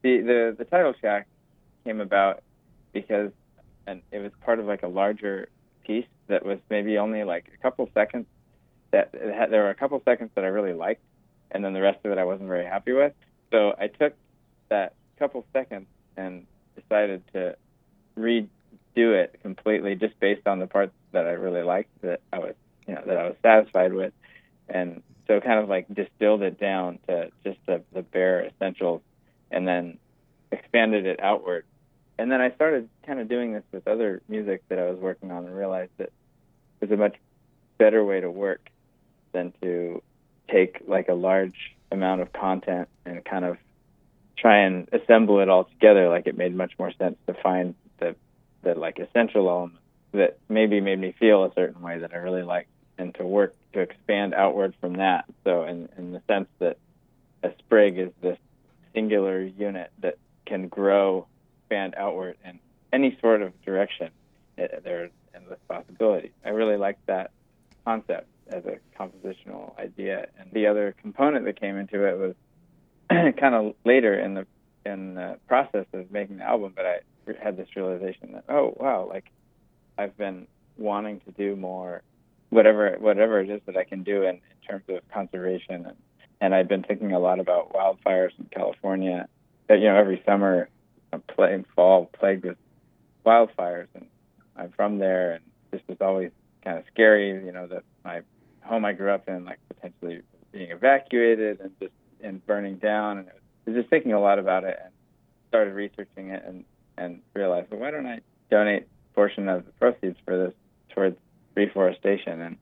The title track came about because, and it was part of like a larger piece that was maybe only like a couple seconds. There were a couple seconds that I really liked, and then the rest of it I wasn't very happy with. So I took that couple seconds and decided to redo it completely, just based on the parts that I really liked, that I was satisfied with, and so kind of like distilled it down to just the bare essentials, and then expanded it outward. And then I started kind of doing this with other music that I was working on, and realized that it was a much better way to work than to take like a large amount of content and kind of try and assemble it all together. Like, it made much more sense to find the like essential elements that maybe made me feel a certain way that I really liked, and to work to expand outward from that. So in the sense that a sprig is this singular unit that can grow, expand outward in any sort of direction, there's endless possibilities. I really liked that concept as a compositional idea. And the other component that came into it was kind of later in the process of making the album, but I had this realization that, oh wow, like, I've been wanting to do more, whatever it is that I can do in terms of conservation, and I've been thinking a lot about wildfires in California. Every summer fall plagued with wildfires, and I'm from there, and this was always kind of scary, that my home I grew up in, like, potentially being evacuated and burning down, and I was just thinking a lot about it, and started researching it, and realized, well, why don't I donate a portion of the proceeds for this towards reforestation? And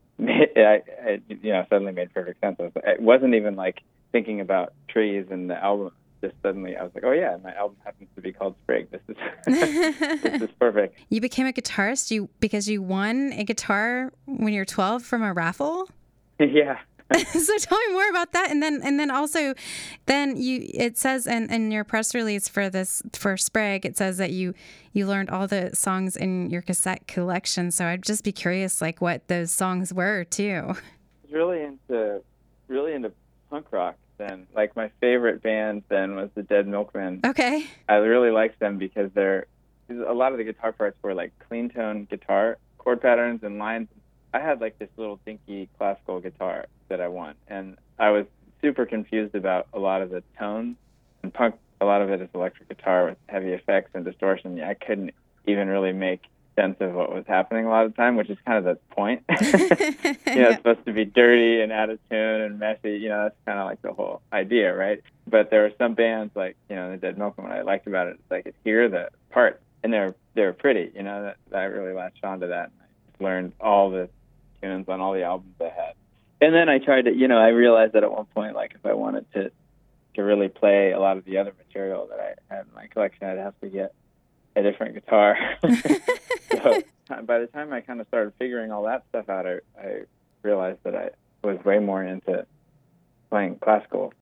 it suddenly made perfect sense. It wasn't even like thinking about trees in the album. Just suddenly I was like, oh yeah, my album happens to be called Sprig. This is this is perfect. You became a guitarist because you won a guitar when you were 12 from a raffle? Yeah. So tell me more about that, and then also, it says in your press release for Sprig, it says that you learned all the songs in your cassette collection. So I'd just be curious, like, what those songs were too. I was really into punk rock then. Like, my favorite band then was the Dead Milkmen. Okay. I really liked them because a lot of the guitar parts were like clean tone guitar chord patterns and lines. I had like this little dinky classical guitar that I won, and I was super confused about a lot of the tones. And punk, a lot of it is electric guitar with heavy effects and distortion. I couldn't even really make sense of what was happening a lot of the time, which is kind of the point. It's supposed to be dirty and out of tune and messy. That's kind of like the whole idea, right? But there were some bands like, the Dead Milkmen, what I liked about it is I could hear the parts, and they were pretty. That I really latched onto that. And I learned all the tunes on all the albums I had. And then I tried to, I realized that at one point, like, if I wanted to really play a lot of the other material that I had in my collection, I'd have to get a different guitar. So by the time I kind of started figuring all that stuff out, I realized that I was way more into playing classical